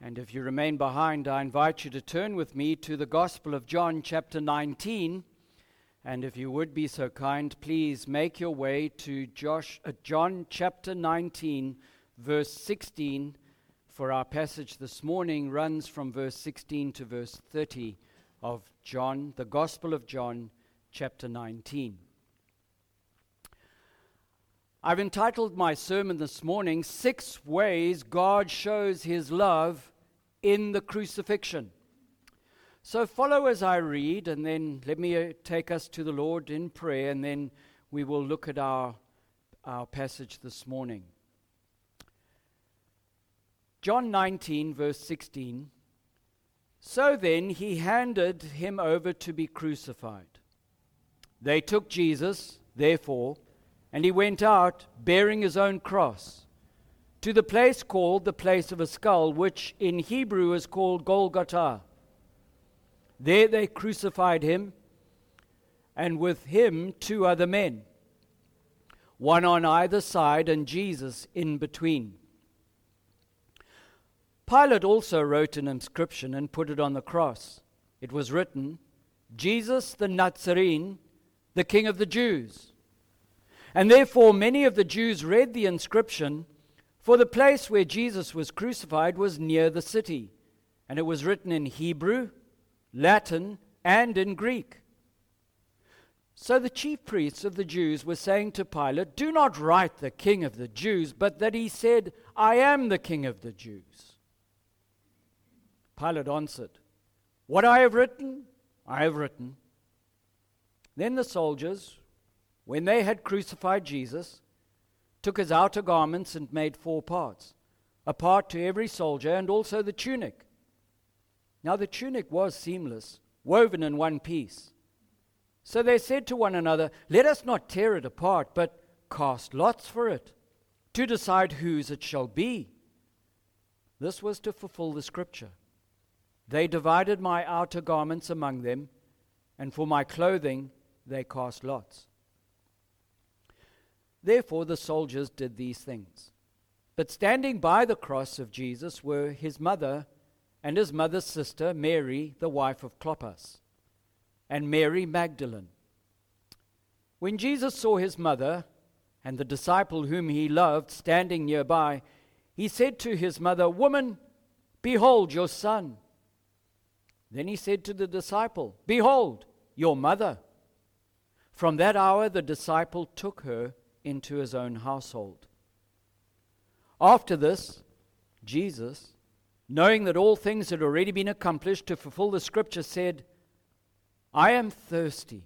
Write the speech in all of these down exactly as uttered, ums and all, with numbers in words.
And if you remain behind, I invite you to turn with me to the Gospel of John, chapter nineteen. And if you would be so kind, please make your way to Josh, uh, John chapter nineteen, verse sixteen. For our passage this morning runs from verse sixteen to verse thirty of John, the Gospel of John, chapter nineteen. I've entitled my sermon this morning, Six Ways God Shows His Love in the Crucifixion. So follow as I read, and then let me uh, take us to the Lord in prayer, and then we will look at our, our passage this morning. John nineteen, verse sixteen. So then he handed him over to be crucified. They took Jesus, therefore, and he went out, bearing his own cross, to the place called the place of a skull, which in Hebrew is called Golgotha. There they crucified him, and with him two other men, one on either side, and Jesus in between. Pilate also wrote an inscription and put it on the cross. It was written, Jesus the Nazarene, the King of the Jews. And therefore many of the Jews read the inscription, for the place where Jesus was crucified was near the city, and it was written in Hebrew, Latin, and in Greek. So the chief priests of the Jews were saying to Pilate, do not write the King of the Jews, but that he said, I am the King of the Jews. Pilate answered, what I have written, I have written. Then the soldiers, when they had crucified Jesus, took his outer garments and made four parts, a part to every soldier, and also the tunic. Now the tunic was seamless, woven in one piece. So they said to one another, let us not tear it apart, but cast lots for it, to decide whose it shall be. This was to fulfill the scripture. They divided my outer garments among them, and for my clothing they cast lots. Therefore the soldiers did these things. But standing by the cross of Jesus were his mother and his mother's sister, Mary, the wife of Clopas, and Mary Magdalene. When Jesus saw his mother and the disciple whom he loved standing nearby, he said to his mother, Woman, behold your son. Then he said to the disciple, Behold your mother. From that hour the disciple took her into his own household. After this, Jesus, knowing that all things had already been accomplished to fulfill the scripture, said, I am thirsty.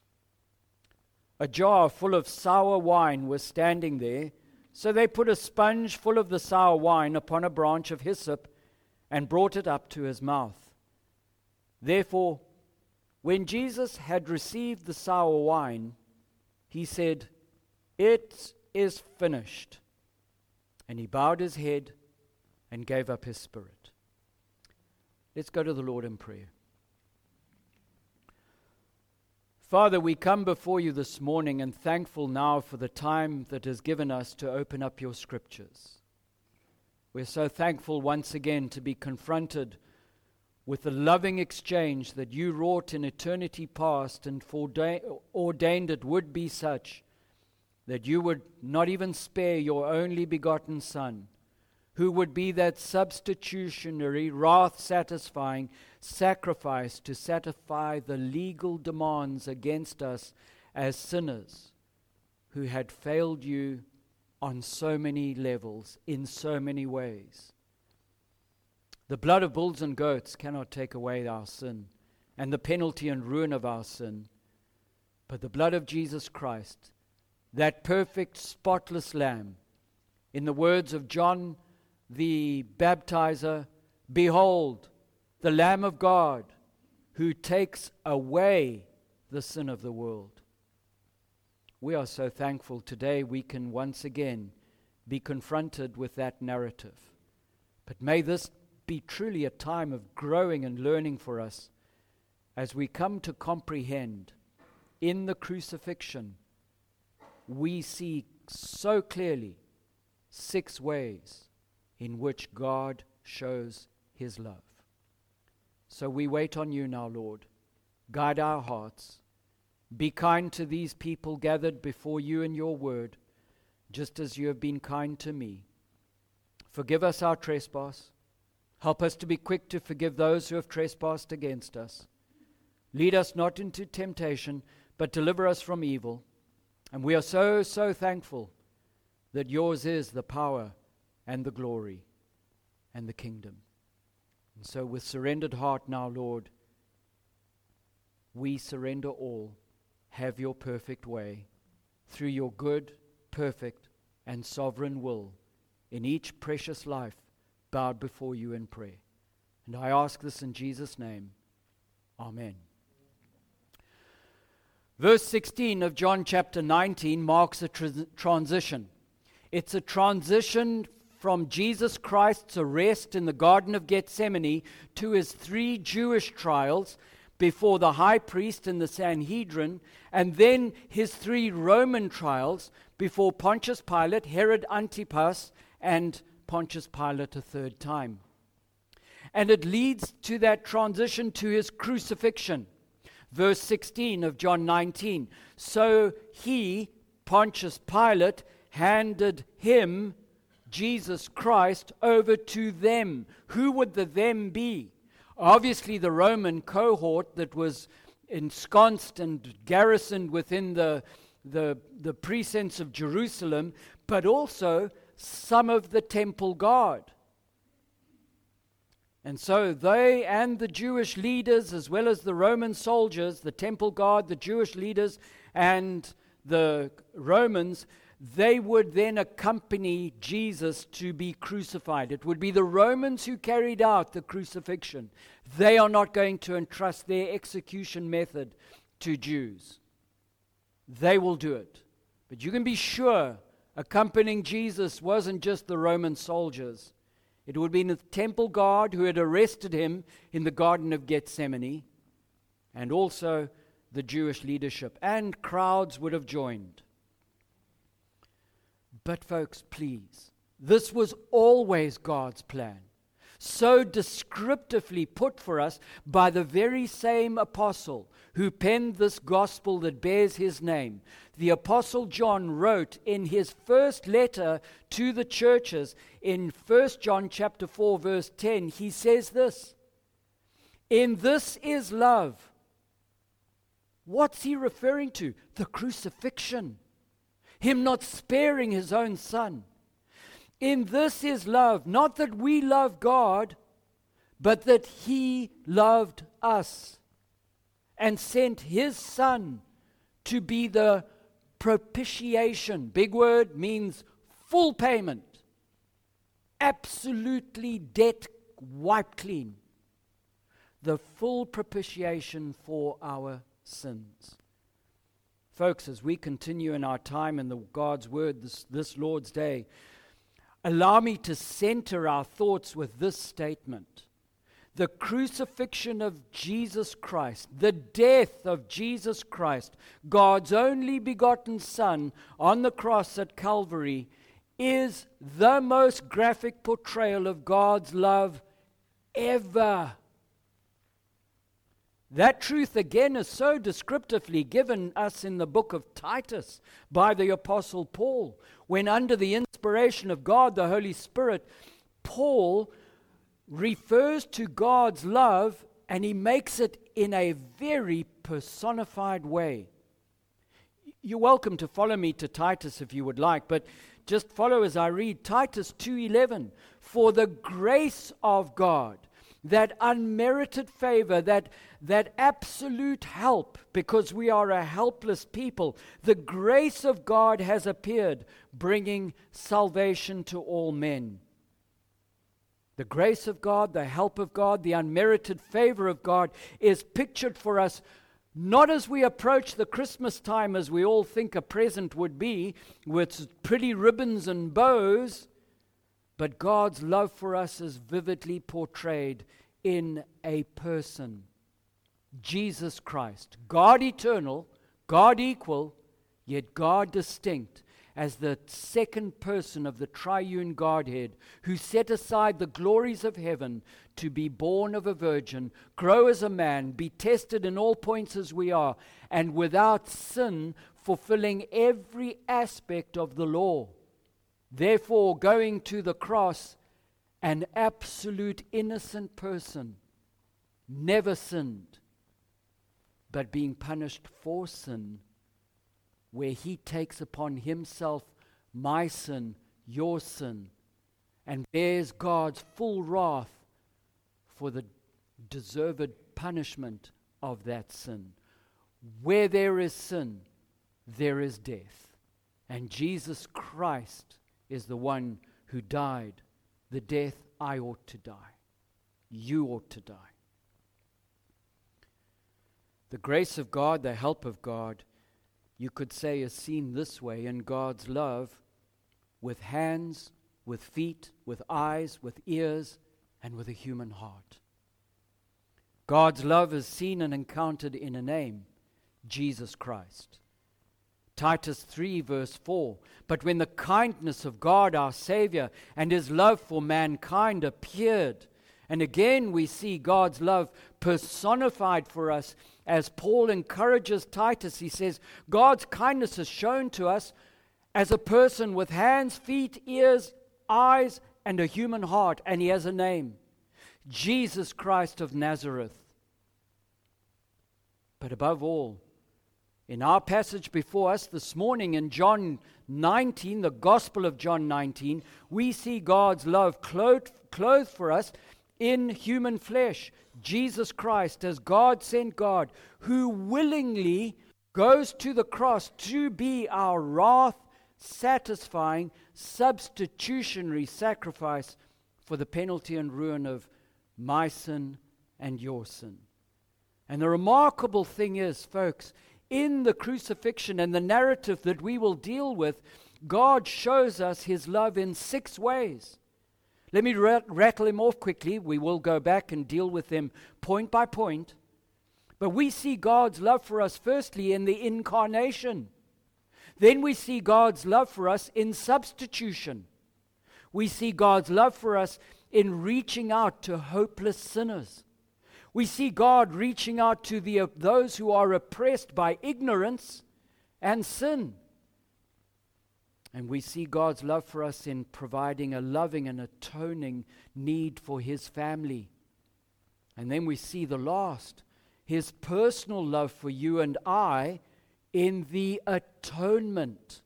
A jar full of sour wine was standing there, so they put a sponge full of the sour wine upon a branch of hyssop and brought it up to his mouth. Therefore, when Jesus had received the sour wine, he said, It is finished. And he bowed his head and gave up his spirit. Let's go to the Lord in prayer. Father, we come before you this morning and thankful now for the time that is given us to open up your scriptures. We're so thankful once again to be confronted with the loving exchange that you wrought in eternity past and ordained it would be such, that you would not even spare your only begotten Son, who would be that substitutionary, wrath-satisfying sacrifice to satisfy the legal demands against us as sinners who had failed you on so many levels, in so many ways. The blood of bulls and goats cannot take away our sin and the penalty and ruin of our sin, but the blood of Jesus Christ, that perfect, spotless Lamb, in the words of John the Baptizer, Behold, the Lamb of God, who takes away the sin of the world. We are so thankful today we can once again be confronted with that narrative. But may this be truly a time of growing and learning for us as we come to comprehend in the crucifixion, we see so clearly six ways in which God shows his love. So we wait on you now, Lord. Guide our hearts. Be kind to these people gathered before you in your word, just as you have been kind to me. Forgive us our trespass. Help us to be quick to forgive those who have trespassed against us. Lead us not into temptation, but deliver us from evil. And we are so, so thankful that yours is the power and the glory and the kingdom. And so with surrendered heart now, Lord, we surrender all. Have your perfect way through your good, perfect, and sovereign will in each precious life bowed before you in prayer. And I ask this in Jesus' name. Amen. Verse sixteen of John chapter nineteen marks a tr- transition. It's a transition from Jesus Christ's arrest in the Garden of Gethsemane to his three Jewish trials before the high priest and the Sanhedrin, and then his three Roman trials before Pontius Pilate, Herod Antipas, and Pontius Pilate a third time. And it leads to that transition to his crucifixion. Verse sixteen of John nineteen. So he, Pontius Pilate, handed him, Jesus Christ, over to them. Who would the them be? Obviously the Roman cohort that was ensconced and garrisoned within the, the, the precincts of Jerusalem, but also some of the temple guard. And so they and the Jewish leaders, as well as the Roman soldiers, the temple guard, the Jewish leaders, and the Romans, they would then accompany Jesus to be crucified. It would be the Romans who carried out the crucifixion. They are not going to entrust their execution method to Jews. They will do it. But you can be sure accompanying Jesus wasn't just the Roman soldiers. It would be the temple guard who had arrested him in the Garden of Gethsemane, and also the Jewish leadership. And crowds would have joined. But folks, please, this was always God's plan, so descriptively put for us by the very same apostle who penned this gospel that bears his name. The apostle John wrote in his first letter to the churches in First John chapter four verse ten, he says this, "In this is love." What's he referring to? The crucifixion. Him not sparing his own son. In this is love, not that we love God, but that he loved us and sent his son to be the propitiation. Big word, means full payment. Absolutely debt wiped clean. The full propitiation for our sins. Folks, as we continue in our time in the God's Word this, this Lord's Day, allow me to center our thoughts with this statement. The crucifixion of Jesus Christ, the death of Jesus Christ, God's only begotten Son on the cross at Calvary, is the most graphic portrayal of God's love ever. That truth again is so descriptively given us in the book of Titus by the Apostle Paul, when under the inspiration of God, the Holy Spirit, Paul refers to God's love and he makes it in a very personified way. You're welcome to follow me to Titus if you would like, but just follow as I read Titus two eleven. For the grace of God, that unmerited favor, that, that absolute help, because we are a helpless people, the grace of God has appeared, bringing salvation to all men. The grace of God, the help of God, the unmerited favor of God is pictured for us not as we approach the Christmas time as we all think a present would be, with pretty ribbons and bows, but God's love for us is vividly portrayed in a person, Jesus Christ, God eternal, God equal, yet God distinct, as the second person of the triune Godhead, who set aside the glories of heaven to be born of a virgin, grow as a man, be tested in all points as we are, and without sin, fulfilling every aspect of the law. Therefore, going to the cross, an absolute innocent person, never sinned, but being punished for sin, where he takes upon himself my sin, your sin, and bears God's full wrath for the deserved punishment of that sin. Where there is sin, there is death. And Jesus Christ is the one who died the death I ought to die. You ought to die. The grace of God, the help of God, you could say is seen this way in God's love, with hands, with feet, with eyes, with ears, and with a human heart. God's love is seen and encountered in a name, Jesus Christ. Titus three verse four, but when the kindness of God our Savior and His love for mankind appeared, and again we see God's love personified for us as Paul encourages Titus. He says, God's kindness is shown to us as a person with hands, feet, ears, eyes, and a human heart, and he has a name, Jesus Christ of Nazareth. But above all, in our passage before us this morning in John nineteen, the Gospel of John nineteen, we see God's love clothed, clothed for us in human flesh. Jesus Christ, as God sent God, who willingly goes to the cross to be our wrath-satisfying, substitutionary sacrifice for the penalty and ruin of my sin and your sin. And the remarkable thing is, folks, in the crucifixion and the narrative that we will deal with, God shows us His love in six ways. Let me rat- rattle them off quickly. We will go back and deal with them point by point. But we see God's love for us firstly in the incarnation. Then we see God's love for us in substitution. We see God's love for us in reaching out to hopeless sinners. We see God reaching out to the, uh, those who are oppressed by ignorance and sin. And we see God's love for us in providing a loving and atoning need for His family. And then we see the last, His personal love for you and I in the atonement.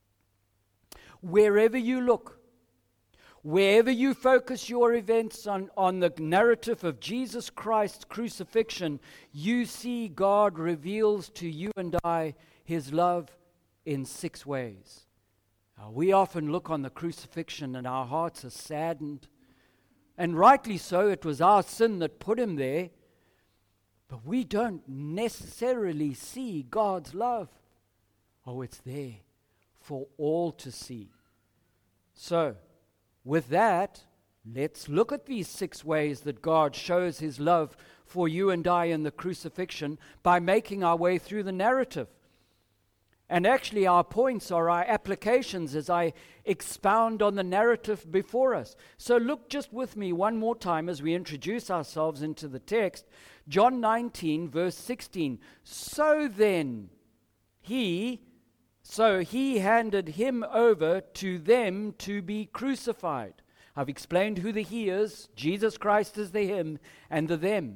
Wherever you look, wherever you focus your events on, on the narrative of Jesus Christ's crucifixion, you see God reveals to you and I His love in six ways. Now, we often look on the crucifixion and our hearts are saddened. And rightly so, it was our sin that put Him there. But we don't necessarily see God's love. Oh, it's there for all to see. So, with that, let's look at these six ways that God shows His love for you and I in the crucifixion by making our way through the narrative. And actually, our points are our applications as I expound on the narrative before us. So look just with me one more time as we introduce ourselves into the text. John nineteen, verse sixteen. So then, he... So he handed him over to them to be crucified. I've explained who the he is. Jesus Christ is the him and the them.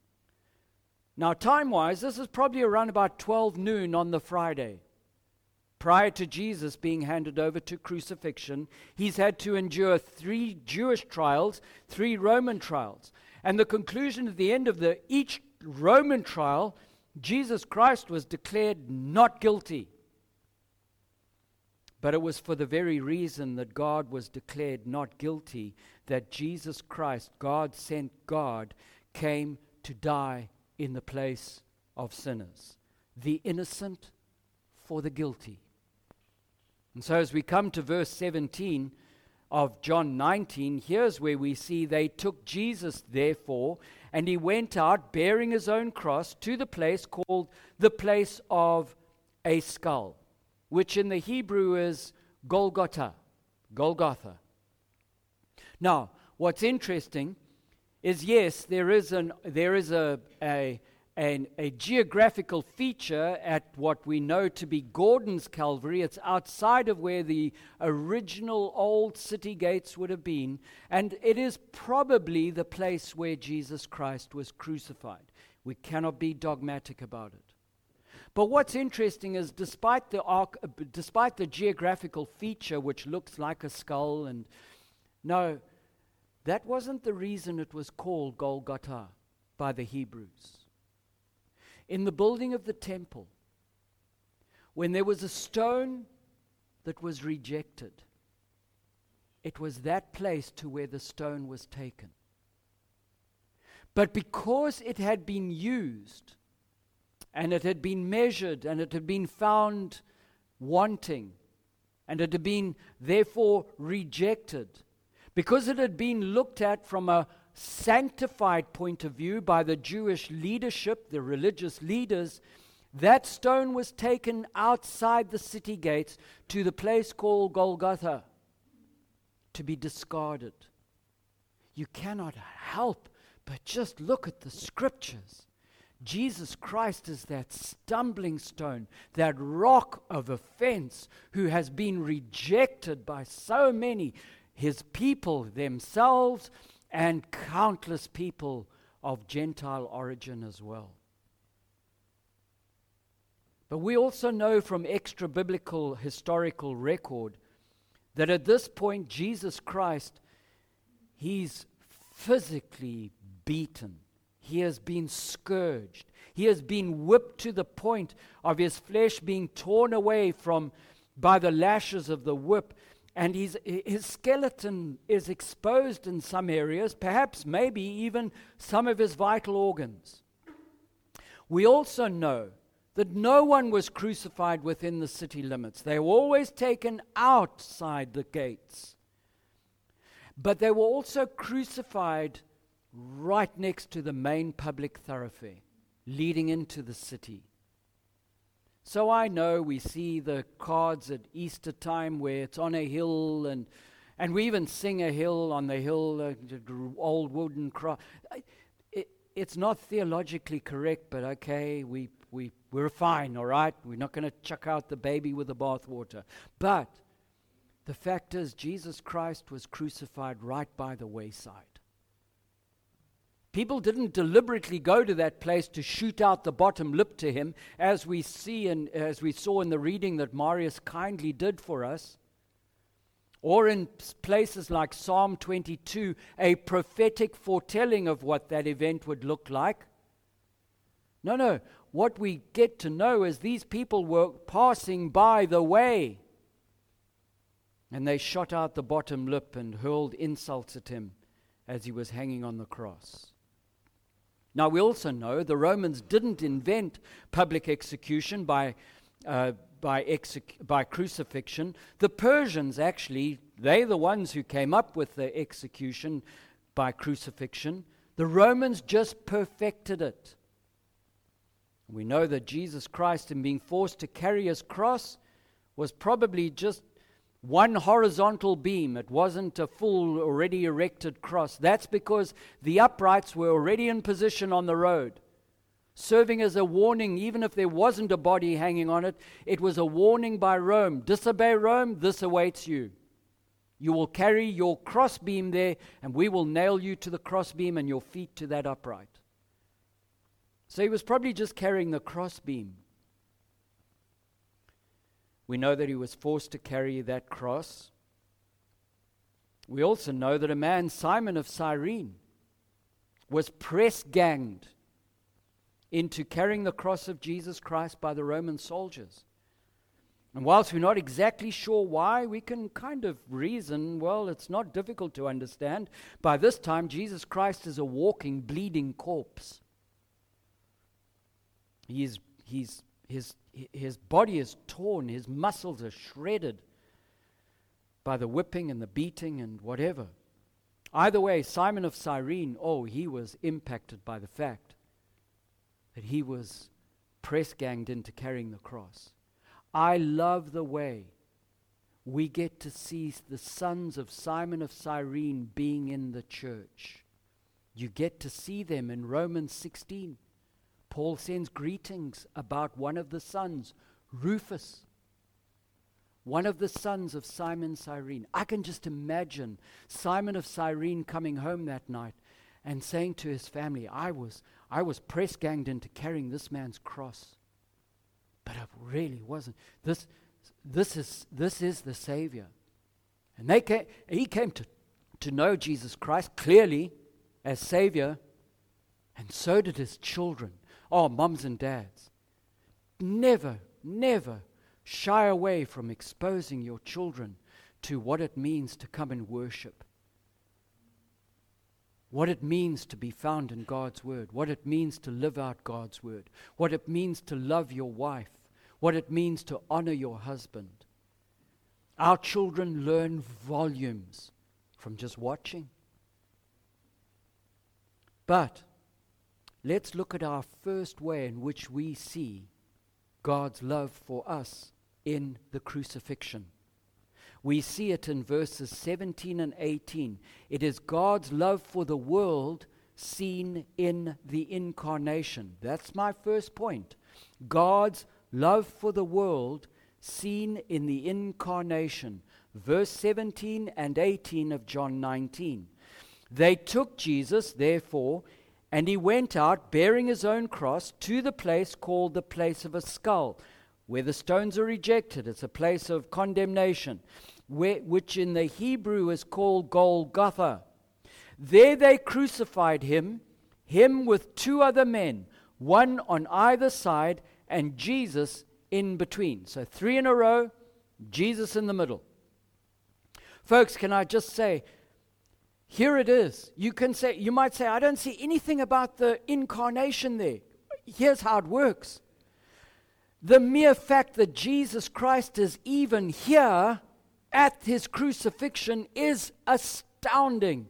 Now, time-wise, this is probably around about twelve noon on the Friday. Prior to Jesus being handed over to crucifixion, he's had to endure three Jewish trials, three Roman trials. And the conclusion at the end of the each Roman trial, Jesus Christ was declared not guilty. But it was for the very reason that God was declared not guilty that Jesus Christ, God sent God, came to die in the place of sinners. The innocent for the guilty. And so as we come to verse seventeen of John nineteen, here's where we see they took Jesus, therefore, and he went out bearing his own cross to the place called the place of a skull, which in the Hebrew is Golgotha, Golgotha. Now, what's interesting is yes, there is an there is a a an, a geographical feature at what we know to be Gordon's Calvary. It's outside of where the original old city gates would have been, and it is probably the place where Jesus Christ was crucified. We cannot be dogmatic about it. But what's interesting is, despite the arc, despite the geographical feature, which looks like a skull, and no, that wasn't the reason it was called Golgotha by the Hebrews. In the building of the temple, when there was a stone that was rejected, it was that place to where the stone was taken. But because it had been used, and it had been measured, and it had been found wanting, and it had been therefore rejected, because it had been looked at from a sanctified point of view by the Jewish leadership, the religious leaders, that stone was taken outside the city gates to the place called Golgotha to be discarded. You cannot help but just look at the scriptures. Jesus Christ is that stumbling stone, that rock of offense, who has been rejected by so many, his people themselves, and countless people of Gentile origin as well. But we also know from extra-biblical historical record that at this point, Jesus Christ, he's physically beaten. He has been scourged. He has been whipped to the point of his flesh being torn away from by the lashes of the whip. And his, his skeleton is exposed in some areas, perhaps maybe even some of his vital organs. We also know that no one was crucified within the city limits. They were always taken outside the gates. But they were also crucified right next to the main public thoroughfare leading into the city. So I know we see the cards at Easter time where it's on a hill, and and we even sing a hill on the hill, uh, old wooden cross. It, it's not theologically correct, but okay, we, we, we're fine, all right? We're not going to chuck out the baby with the bathwater. But the fact is, Jesus Christ was crucified right by the wayside. People didn't deliberately go to that place to shoot out the bottom lip to him, as we see and as we saw in the reading that Marius kindly did for us, or in places like Psalm twenty-two, a prophetic foretelling of what that event would look like. No, no. What we get to know is these people were passing by the way, and they shot out the bottom lip and hurled insults at him as he was hanging on the cross. Now, we also know the Romans didn't invent public execution by uh, by, exec- by crucifixion. The Persians, actually, they're the ones who came up with the execution by crucifixion. The Romans just perfected it. We know that Jesus Christ, in being forced to carry his cross, was probably just one horizontal beam. It wasn't a full, already erected cross. That's because the uprights were already in position on the road, serving as a warning. Even if there wasn't a body hanging on it, it was a warning by Rome. Disobey Rome, this awaits you. You will carry your crossbeam there, and we will nail you to the crossbeam and your feet to that upright. So he was probably just carrying the crossbeam. We know that he was forced to carry that cross. We also know that a man, Simon of Cyrene, was press-ganged into carrying the cross of Jesus Christ by the Roman soldiers. And whilst we're not exactly sure why, we can kind of reason, well, it's not difficult to understand. By this time, Jesus Christ is a walking, bleeding corpse. He's, he's, his His body is torn, his muscles are shredded by the whipping and the beating and whatever. Either way, Simon of Cyrene, oh, he was impacted by the fact that he was press-ganged into carrying the cross. I love the way we get to see the sons of Simon of Cyrene being in the church. You get to see them in Romans sixteen. Paul sends greetings about one of the sons, Rufus, one of the sons of Simon Cyrene. I can just imagine Simon of Cyrene coming home that night and saying to his family, I was, I was press ganged into carrying this man's cross, but it really wasn't. This, this is, this is the Savior. And they came, he came to, to know Jesus Christ clearly as Savior, and so did his children. Oh, mums and dads, never, never shy away from exposing your children to what it means to come and worship, what it means to be found in God's Word, what it means to live out God's Word, what it means to love your wife, what it means to honor your husband. Our children learn volumes from just watching. But let's look at our first way in which we see God's love for us in the crucifixion. We see it in verses seventeen and eighteen. It is God's love for the world seen in the incarnation. That's my first point. God's love for the world seen in the incarnation. Verse seventeen and eighteen of John nineteen. They took Jesus, therefore, and he went out bearing his own cross to the place called the place of a skull, where the stones are rejected. It's a place of condemnation, where, which in the Hebrew is called Golgotha. There they crucified him, him with two other men, one on either side, and Jesus in between. So three in a row, Jesus in the middle. Folks, can I just say, here it is. You can say, you might say, I don't see anything about the incarnation there. Here's how it works. The mere fact that Jesus Christ is even here at his crucifixion is astounding.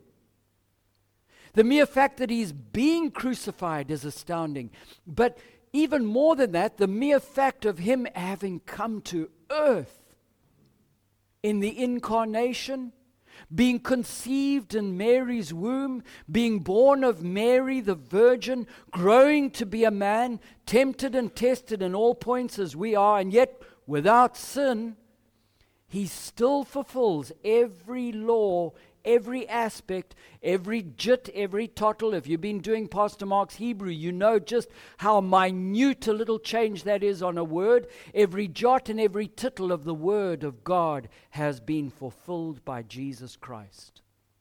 The mere fact that he's being crucified is astounding. But even more than that, the mere fact of him having come to earth in the incarnation, being conceived in Mary's womb, being born of Mary the Virgin, growing to be a man, tempted and tested in all points as we are, and yet without sin, he still fulfills every law, every aspect, every jit, every tottle. If you've been doing Pastor Mark's Hebrew, you know just how minute a little change that is on a word. Every jot and every tittle of the word of God has been fulfilled by Jesus Christ.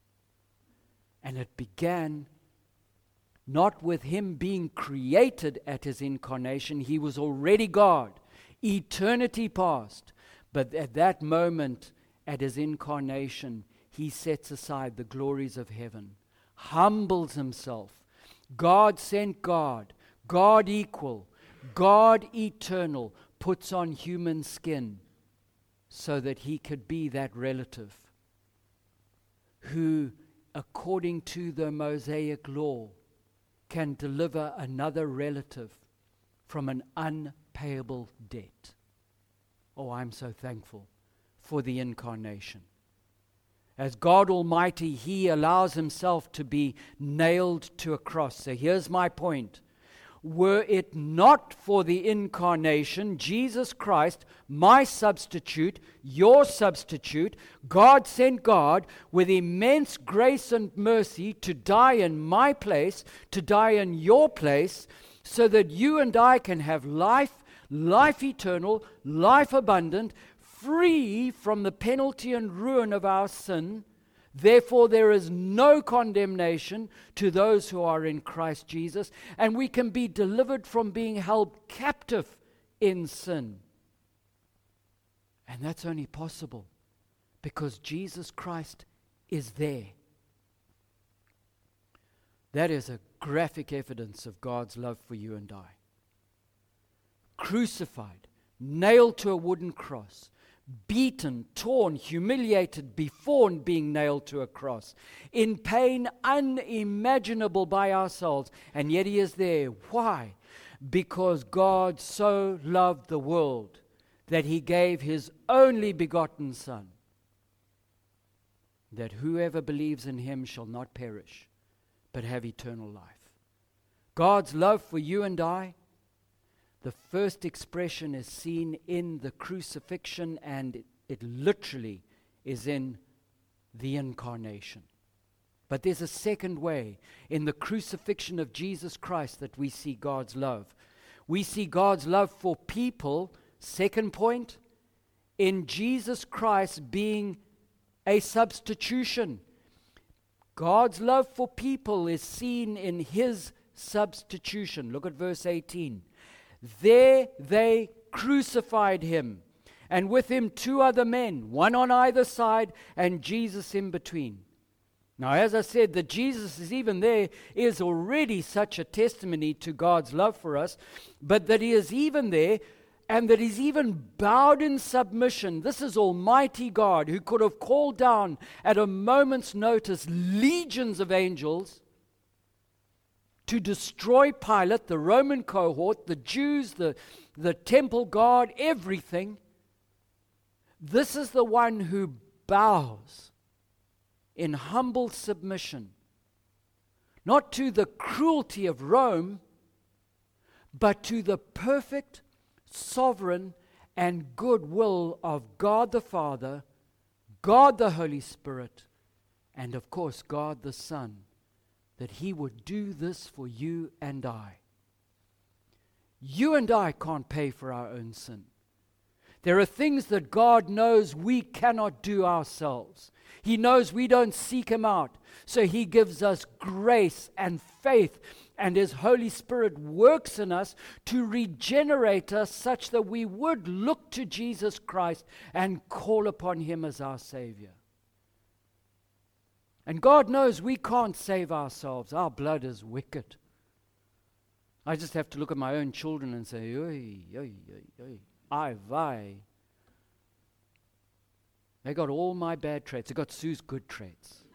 And it began not with him being created at his incarnation. He was already God, eternity past. But at that moment, at his incarnation, he sets aside the glories of heaven, humbles himself. God sent God, God equal, God eternal, puts on human skin so that he could be that relative who, according to the Mosaic law, can deliver another relative from an unpayable debt. Oh, I'm so thankful for the incarnation. As God Almighty, he allows himself to be nailed to a cross. So here's my point. Were it not for the incarnation, Jesus Christ, my substitute, your substitute, God sent God with immense grace and mercy to die in my place, to die in your place, so that you and I can have life, life eternal, life abundant, free from the penalty and ruin of our sin. Therefore, there is no condemnation to those who are in Christ Jesus, and we can be delivered from being held captive in sin. And that's only possible because Jesus Christ is there. That is a graphic evidence of God's love for you and I. Crucified, nailed to a wooden cross, beaten, torn, humiliated before being nailed to a cross, in pain unimaginable by ourselves, and yet he is there. Why? Because God so loved the world that he gave his only begotten Son, that whoever believes in him shall not perish, but have eternal life. God's love for you and I, the first expression is seen in the crucifixion, and it, it literally is in the incarnation. But there's a second way in the crucifixion of Jesus Christ that we see God's love. We see God's love for people, second point, in Jesus Christ being a substitution. God's love for people is seen in His substitution. Look at verse eighteen. There they crucified Him, and with Him two other men, one on either side, and Jesus in between. Now, as I said, that Jesus is even there is already such a testimony to God's love for us, but that He is even there and that He's even bowed in submission. This is Almighty God, who could have called down at a moment's notice legions of angels to destroy Pilate, the Roman cohort, the Jews, the, the temple guard, everything. This is the one who bows in humble submission, not to the cruelty of Rome, but to the perfect, sovereign, and good will of God the Father, God the Holy Spirit, and of course God the Son, that He would do this for you and I. You and I can't pay for our own sin. There are things that God knows we cannot do ourselves. He knows we don't seek Him out. So He gives us grace and faith, and His Holy Spirit works in us to regenerate us such that we would look to Jesus Christ and call upon Him as our Savior. And God knows we can't save ourselves. Our blood is wicked. I just have to look at my own children and say, oi, oi, oi, oi. Ai vai. They got all my bad traits. They got Sue's good traits.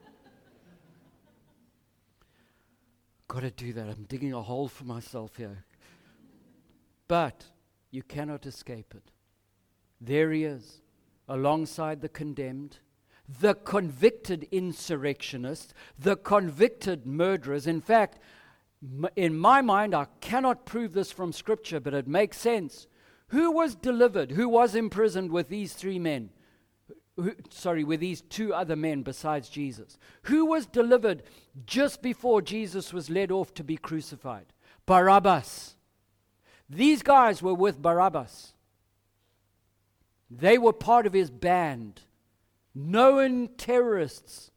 Got to do that. I'm digging a hole for myself here. But you cannot escape it. There He is, alongside the condemned, the convicted insurrectionists, the convicted murderers. In fact, m- in my mind, I cannot prove this from Scripture, but it makes sense. Who was delivered, who was imprisoned with these three men? Who, sorry, with these two other men besides Jesus? Who was delivered just before Jesus was led off to be crucified? Barabbas. These guys were with Barabbas. They were part of his band, known terrorists.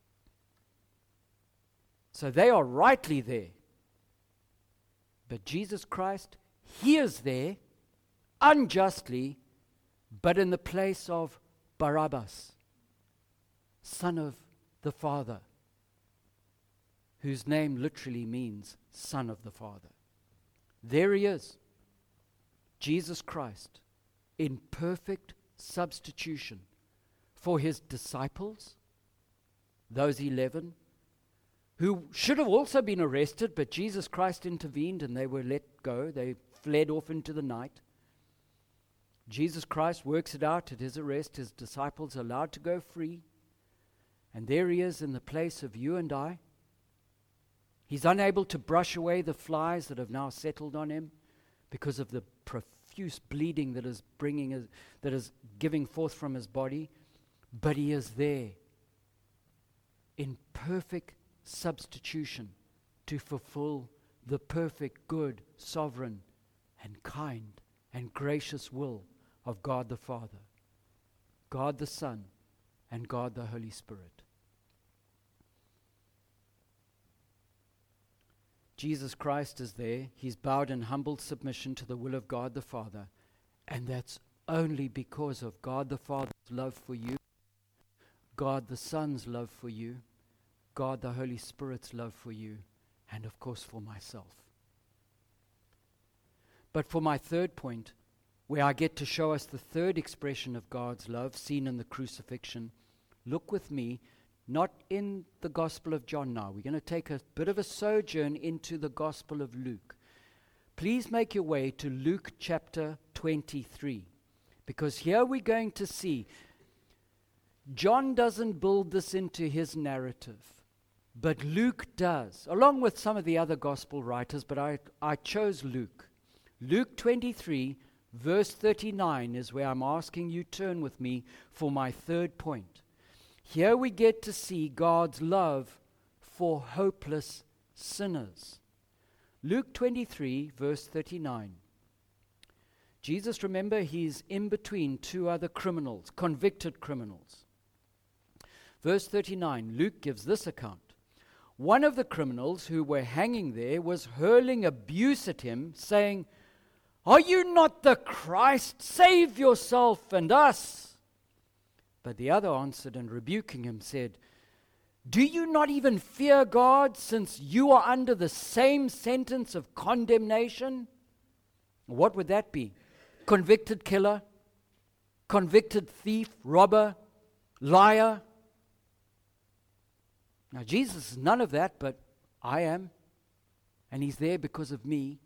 So they are rightly there. But Jesus Christ, He is there unjustly, but in the place of Barabbas, son of the Father, whose name literally means son of the Father. There He is, Jesus Christ, in perfect substitution for His disciples, those eleven, who should have also been arrested, but Jesus Christ intervened and they were let go. They fled off into the night. Jesus Christ works it out at His arrest. His disciples are allowed to go free. And there He is in the place of you and I. He's unable to brush away the flies that have now settled on Him because of the profuse bleeding that is bringing his, that is giving forth from His body. But He is there in perfect substitution to fulfill the perfect, good, sovereign, and kind and gracious will of God the Father, God the Son, and God the Holy Spirit. Jesus Christ is there. He's bowed in humble submission to the will of God the Father, and that's only because of God the Father's love for you, God the Son's love for you, God the Holy Spirit's love for you, and of course for myself. But for my third point, where I get to show us the third expression of God's love seen in the crucifixion, look with me, not in the Gospel of John now. We're going to take a bit of a sojourn into the Gospel of Luke. Please make your way to Luke chapter twenty-three, because here we're going to see John doesn't build this into his narrative, But Luke does, along with some of the other gospel writers, but I, I chose Luke. Luke twenty-three, verse thirty-nine is where I'm asking you turn with me for my third point. Here we get to see God's love for hopeless sinners. Luke twenty-three, verse thirty-nine. Jesus, remember, he's in between two other criminals, convicted criminals. Verse thirty-nine, Luke gives this account. One of the criminals who were hanging there was hurling abuse at him, saying, "Are you not the Christ? Save yourself and us." But the other answered and rebuking him said, "Do you not even fear God, since you are under the same sentence of condemnation?" What would that be? Convicted killer, convicted thief, robber, liar. Now Jesus is none of that, but I am, and he's there because of me.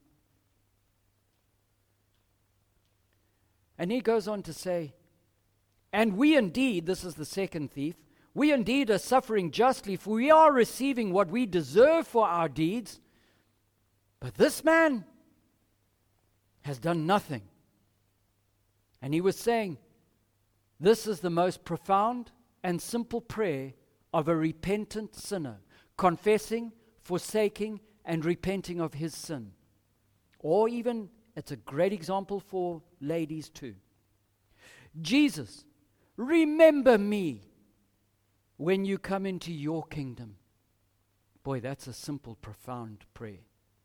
And he goes on to say, "And we indeed," this is the second thief, "we indeed are suffering justly, for we are receiving what we deserve for our deeds. But this man has done nothing." And he was saying, this is the most profound and simple prayer of a repentant sinner, confessing, forsaking, and repenting of his sin. Or even, it's a great example for ladies too. "Jesus, remember me when you come into your kingdom." Boy, that's a simple, profound prayer.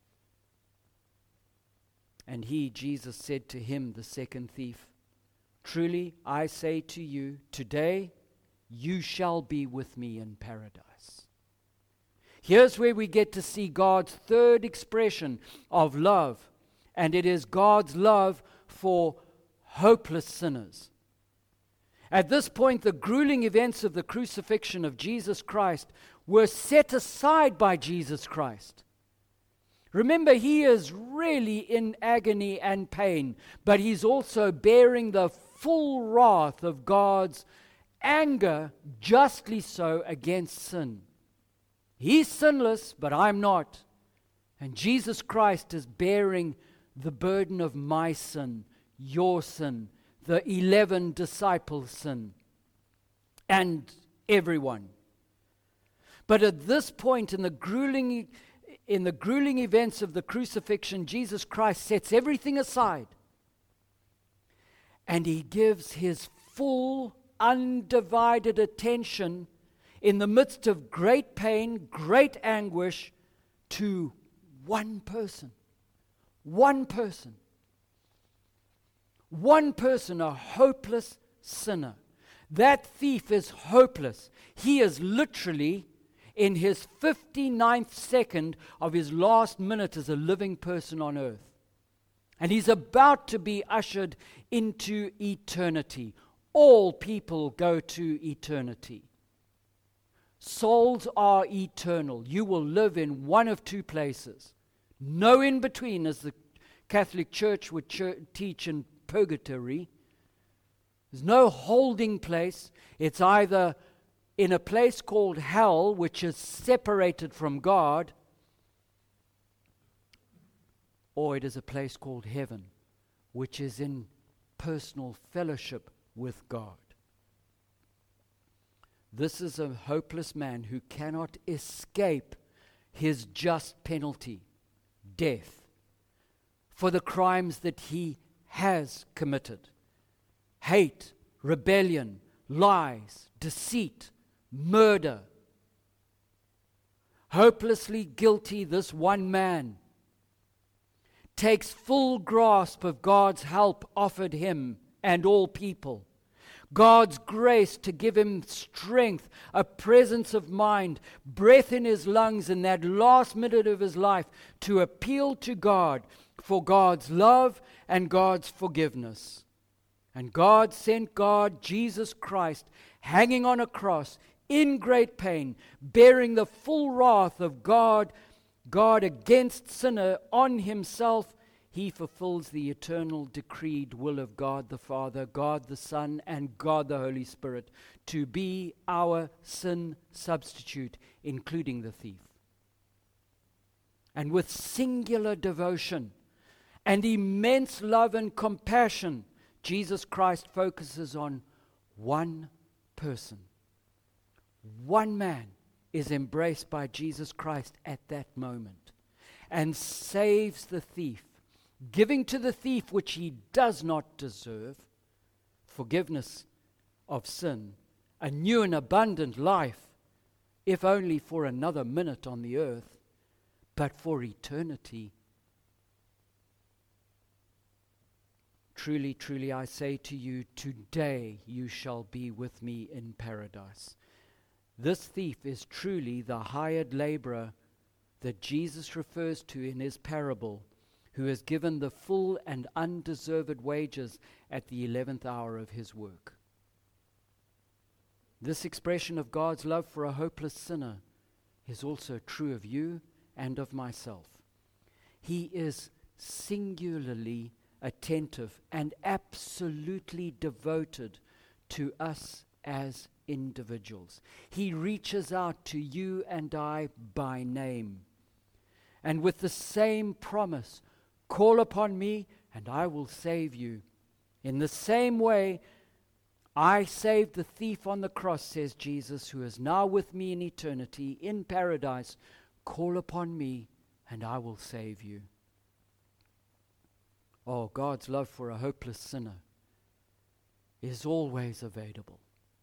And he, Jesus, said to him, the second thief, "Truly I say to you, today you shall be with me in paradise." Here's where we get to see God's third expression of love, and it is God's love for hopeless sinners. At this point, the grueling events of the crucifixion of Jesus Christ were set aside by Jesus Christ. Remember, he is really in agony and pain, but he's also bearing the full wrath of God's anger, justly so, against sin. He's sinless, but I'm not. And Jesus Christ is bearing the burden of my sin, your sin, the eleven disciples' sin, and everyone. But at this point in the grueling in the grueling events of the crucifixion, Jesus Christ sets everything aside, and he gives his full, undivided attention in the midst of great pain, great anguish, to one person. One person. One person, a hopeless sinner. That thief is hopeless. He is literally in his fifty-ninth second of his last minute as a living person on earth. And he's about to be ushered into eternity. All people go to eternity. Souls are eternal. You will live in one of two places. No in between, as the Catholic Church would ch- teach in purgatory. There's no holding place. It's either in a place called hell, which is separated from God, or it is a place called heaven, which is in personal fellowship with God. This is a hopeless man who cannot escape his just penalty, death, for the crimes that he has committed. Hate, rebellion, lies, deceit, murder. Hopelessly guilty, this one man takes full grasp of God's help offered him and all people. God's grace to give him strength, a presence of mind, breath in his lungs in that last minute of his life to appeal to God for God's love and God's forgiveness. And God sent God, Jesus Christ, hanging on a cross in great pain, bearing the full wrath of God, God against sinner on himself. He fulfills the eternal decreed will of God the Father, God the Son, and God the Holy Spirit to be our sin substitute, including the thief. And with singular devotion and immense love and compassion, Jesus Christ focuses on one person. One man is embraced by Jesus Christ at that moment and saves the thief, giving to the thief which he does not deserve, forgiveness of sin, a new and abundant life, if only for another minute on the earth, but for eternity. Truly, truly, I say to you, today you shall be with me in paradise. This thief is truly the hired laborer that Jesus refers to in his parable, who has given the full and undeserved wages at the eleventh hour of his work. This expression of God's love for a hopeless sinner is also true of you and of myself. He is singularly attentive and absolutely devoted to us as individuals. He reaches out to you and I by name. And with the same promise, call upon me and I will save you. In the same way, I saved the thief on the cross, says Jesus, who is now with me in eternity, in paradise. Call upon me and I will save you. Oh, God's love for a hopeless sinner is always available.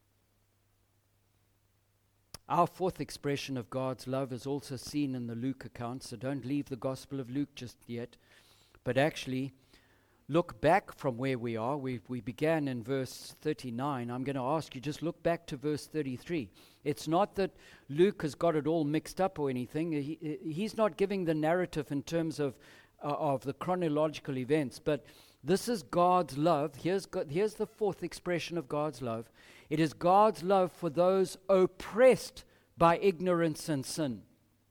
Our fourth expression of God's love is also seen in the Luke account, so don't leave the Gospel of Luke just yet, but actually look back from where we are. We, we began in verse thirty-nine. I'm going to ask you, just look back to verse thirty-three. It's not that Luke has got it all mixed up or anything. He, he's not giving the narrative in terms of, uh, of the chronological events, but this is God's love. Here's, God, here's the fourth expression of God's love. It is God's love for those oppressed by ignorance and sin.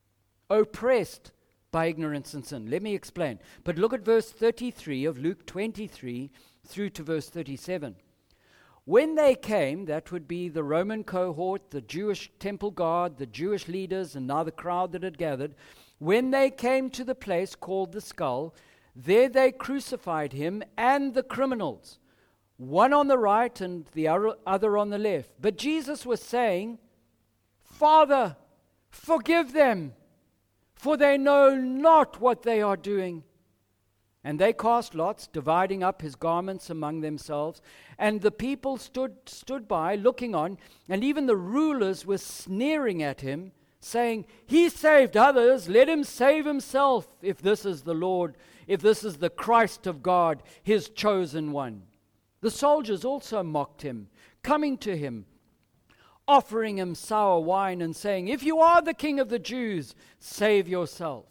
Oppressed by ignorance and sin. Let me explain. But look at verse thirty-three of Luke twenty-three through to verse thirty-seven. When they came, that would be the Roman cohort, the Jewish temple guard, the Jewish leaders, and now the crowd that had gathered. When they came to the place called the Skull, there they crucified him and the criminals, one on the right and the other on the left. But Jesus was saying, Father, forgive them, for they know not what they are doing. And they cast lots, dividing up his garments among themselves. And the people stood stood by, looking on, and even the rulers were sneering at him, saying, He saved others, let him save himself, if this is the Lord, if this is the Christ of God, his chosen one. The soldiers also mocked him, coming to him, offering him sour wine and saying, If you are the King of the Jews, save yourself.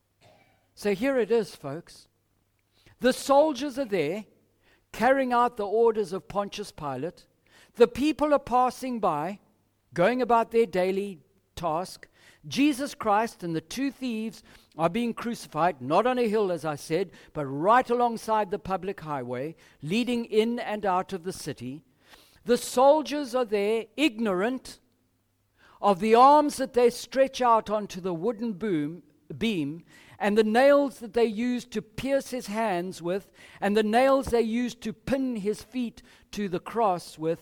So here it is, folks. The soldiers are there, carrying out the orders of Pontius Pilate. The people are passing by, going about their daily task. Jesus Christ and the two thieves are being crucified, not on a hill, as I said, but right alongside the public highway, leading in and out of the city. The soldiers are there, ignorant of the arms that they stretch out onto the wooden boom, beam, and the nails that they use to pierce his hands with, and the nails they use to pin his feet to the cross with.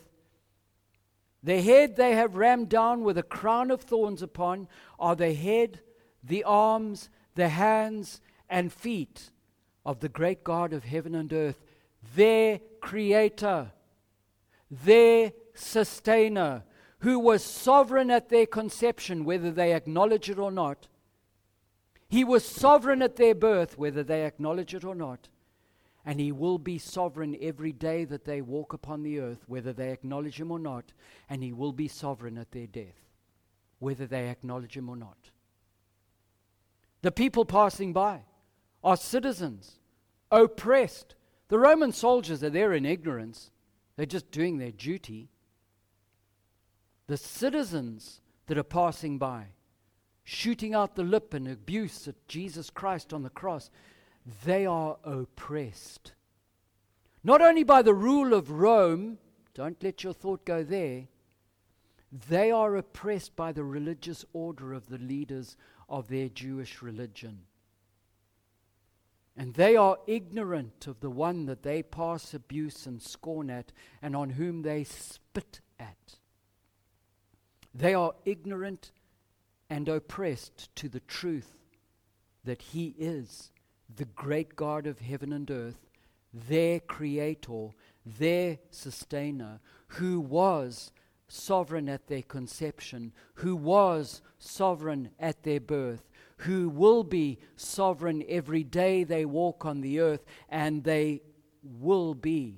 The head they have rammed down with a crown of thorns upon are the head, the arms, the hands, and feet of the great God of heaven and earth, their Creator, their Sustainer, who was sovereign at their conception, whether they acknowledge it or not. He was sovereign at their birth, whether they acknowledge it or not. And he will be sovereign every day that they walk upon the earth, whether they acknowledge him or not. And he will be sovereign at their death, whether they acknowledge him or not. The people passing by are citizens, oppressed. The Roman soldiers are there in ignorance. They're just doing their duty. The citizens that are passing by, shooting out the lip in abuse at Jesus Christ on the cross, they are oppressed. Not only by the rule of Rome, don't let your thought go there, they are oppressed by the religious order of the leaders of their Jewish religion. And they are ignorant of the one that they pass abuse and scorn at, and on whom they spit at. They are ignorant and oppressed to the truth that He is the great God of heaven and earth, their creator, their sustainer, who was sovereign at their conception, who was sovereign at their birth, who will be sovereign every day they walk on the earth, and they will be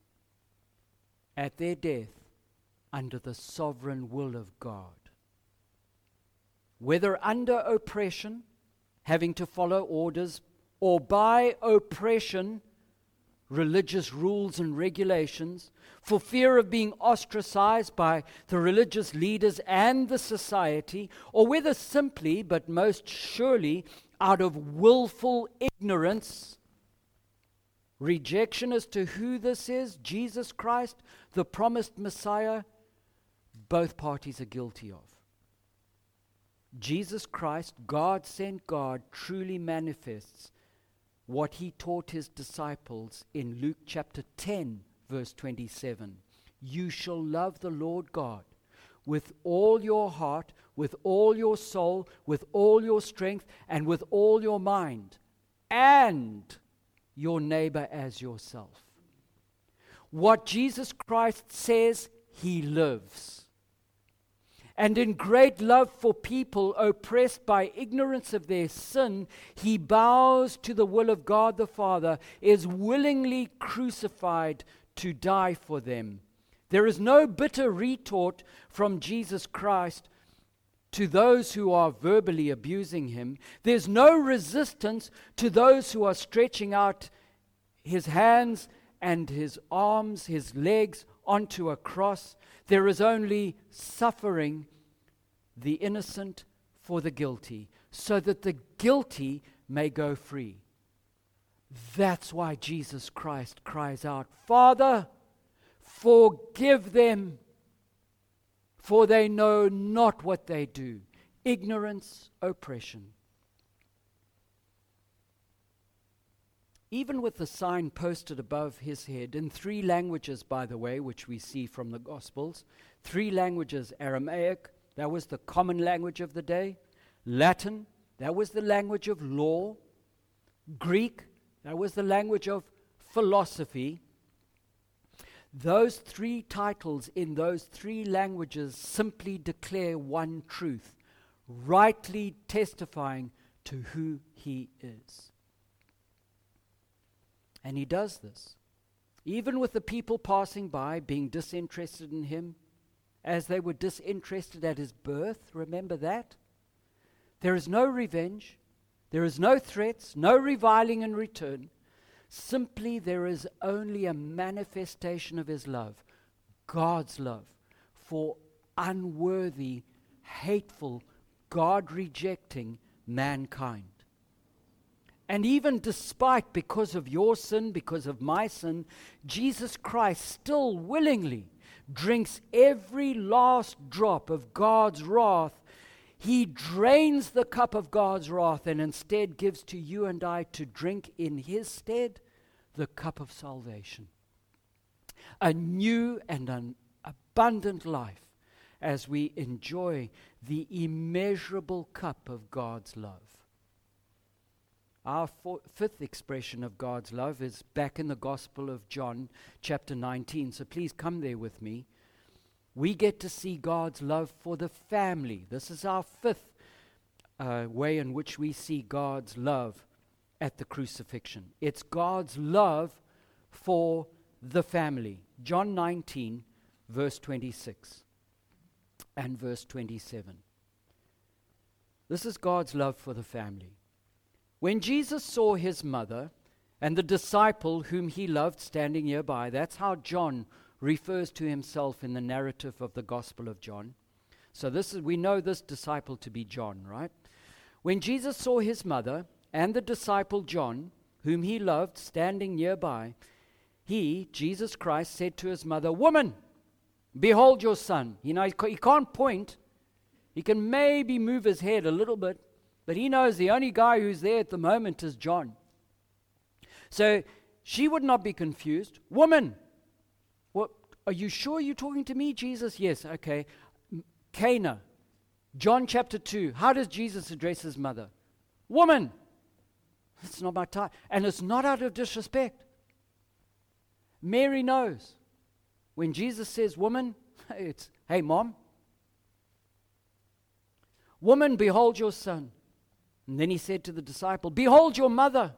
at their death under the sovereign will of God. Whether under oppression, having to follow orders, or by oppression, religious rules and regulations, for fear of being ostracized by the religious leaders and the society, or whether simply, but most surely, out of willful ignorance, rejection as to who this is, Jesus Christ, the promised Messiah, both parties are guilty of. Jesus Christ, God sent God, truly manifests what He taught His disciples in Luke chapter ten, verse twenty-seven. You shall love the Lord God with all your heart, with all your soul, with all your strength, and with all your mind, and your neighbor as yourself. What Jesus Christ says, He lives. And in great love for people oppressed by ignorance of their sin, He bows to the will of God the Father, is willingly crucified to die for them. There is no bitter retort from Jesus Christ to those who are verbally abusing Him. There's no resistance to those who are stretching out His hands and His arms, His legs onto a cross. There is only suffering, the innocent for the guilty, so that the guilty may go free. That's why Jesus Christ cries out, Father, forgive them, for they know not what they do. Ignorance, oppression. Even with the sign posted above His head, in three languages, by the way, which we see from the Gospels, three languages: Aramaic, that was the common language of the day; Latin, that was the language of law; Greek, that was the language of philosophy. Those three titles in those three languages simply declare one truth, rightly testifying to who He is. And He does this, even with the people passing by, being disinterested in Him, as they were disinterested at His birth. Remember that? There is no revenge. There is no threats, no reviling in return. Simply there is only a manifestation of His love, God's love, for unworthy, hateful, God-rejecting mankind. And even despite, because of your sin, because of my sin, Jesus Christ still willingly drinks every last drop of God's wrath. He drains the cup of God's wrath and instead gives to you and I to drink in His stead the cup of salvation. A new and an abundant life as we enjoy the immeasurable cup of God's love. Our four, fifth expression of God's love is back in the Gospel of John, chapter nineteen. So please come there with me. We get to see God's love for the family. This is our fifth uh, way in which we see God's love at the crucifixion. It's God's love for the family. John nineteen, verse twenty-six and verse twenty-seven. This is God's love for the family. When Jesus saw His mother and the disciple whom He loved standing nearby, that's how John refers to himself in the narrative of the Gospel of John. So this is, we know this disciple to be John, right? When Jesus saw His mother and the disciple John whom he loved, standing nearby, he, Jesus Christ, said to his mother, "Woman, behold your son." You know, he can't point. He can maybe move his head a little bit, but he knows the only guy who's there at the moment is John. So she would not be confused. "Woman, what, are you sure you're talking to me, Jesus?" "Yes." "Okay." Cana, John chapter two. How does Jesus address his mother? "Woman." It's not my time. And it's not out of disrespect. Mary knows. When Jesus says woman, it's, "Hey, mom. Woman, behold your son." And then he said to the disciple, "Behold your mother."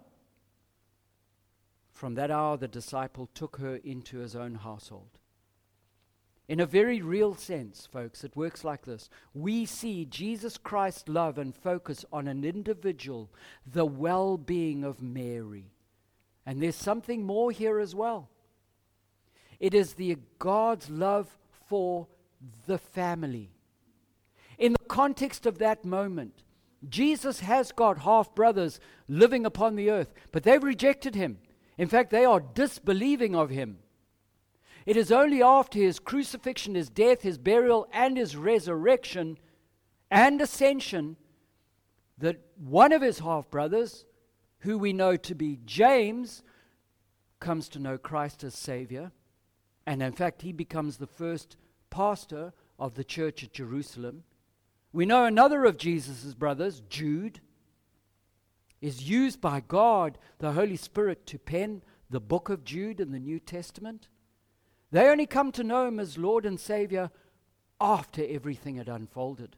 From that hour, the disciple took her into his own household. In a very real sense, folks, it works like this. We see Jesus Christ's love and focus on an individual, the well-being of Mary. And there's something more here as well. It is the God's love for the family. In the context of that moment, Jesus has got half-brothers living upon the earth, but they've rejected him. In fact, they are disbelieving of him. It is only after his crucifixion, his death, his burial, and his resurrection and ascension that one of his half-brothers, who we know to be James, comes to know Christ as Savior. And in fact, he becomes the first pastor of the church at Jerusalem. We know another of Jesus' brothers, Jude, is used by God, the Holy Spirit, to pen the book of Jude in the New Testament. They only come to know him as Lord and Savior after everything had unfolded.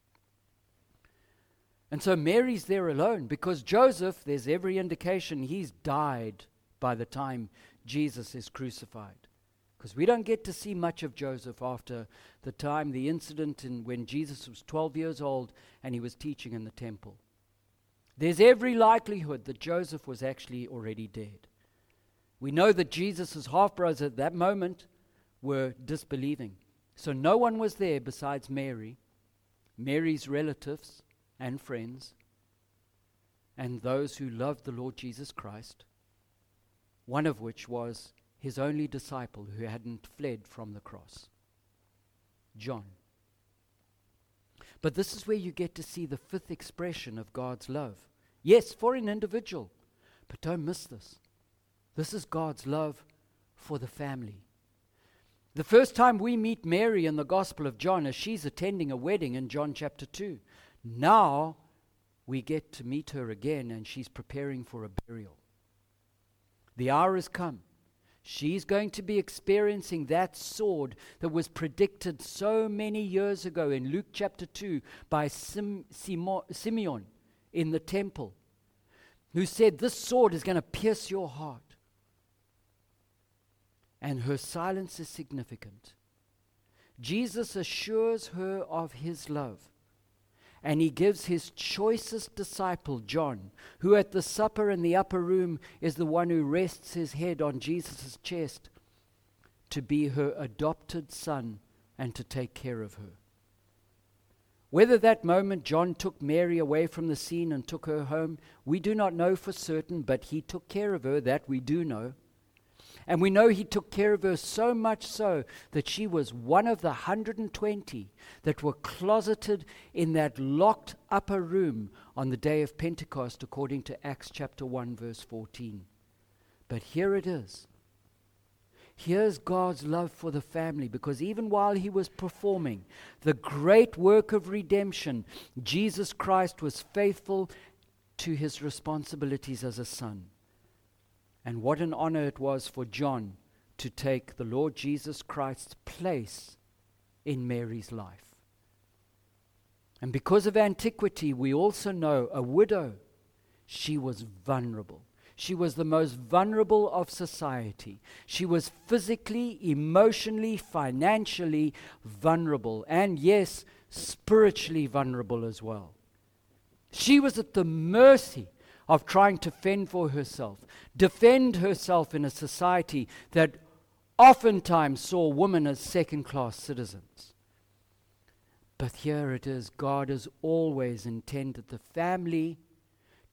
And so Mary's there alone because Joseph, there's every indication he's died by the time Jesus is crucified. Because we don't get to see much of Joseph after the time, the incident in when Jesus was twelve years old and he was teaching in the temple. There's every likelihood that Joseph was actually already dead. We know that Jesus' half-brothers at that moment were disbelieving. So no one was there besides Mary, Mary's relatives and friends, and those who loved the Lord Jesus Christ, one of which was his only disciple who hadn't fled from the cross, John. But this is where you get to see the fifth expression of God's love. Yes, for an individual, but don't miss this. This is God's love for the family. The first time we meet Mary in the Gospel of John is she's attending a wedding in John chapter two. Now we get to meet her again and she's preparing for a burial. The hour has come. She's going to be experiencing that sword that was predicted so many years ago in Luke chapter two by Sim- Simo- Simeon in the temple, who said, "This sword is going to pierce your heart." And her silence is significant. Jesus assures her of his love. And he gives his choicest disciple, John, who at the supper in the upper room is the one who rests his head on Jesus' chest, to be her adopted son and to take care of her. Whether that moment John took Mary away from the scene and took her home, we do not know for certain, but he took care of her, that we do know. And we know he took care of her so much so that she was one of the one hundred twenty that were closeted in that locked upper room on the day of Pentecost, according to Acts chapter one, verse fourteen. But here it is. Here's God's love for the family, because even while he was performing the great work of redemption, Jesus Christ was faithful to his responsibilities as a son. And what an honor it was for John to take the Lord Jesus Christ's place in Mary's life. And because of antiquity, we also know a widow, she was vulnerable. She was the most vulnerable of society. She was physically, emotionally, financially vulnerable, and yes, spiritually vulnerable as well. She was at the mercy of trying to fend for herself, defend herself in a society that oftentimes saw women as second-class citizens. But here it is, God has always intended the family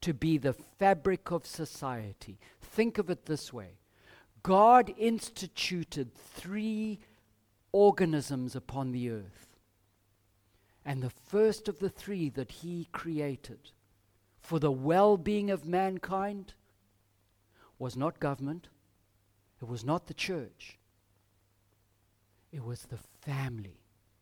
to be the fabric of society. Think of it this way. God instituted three organisms upon the earth. And the first of the three that he created for the well-being of mankind was not government, it was not the church, it was the family.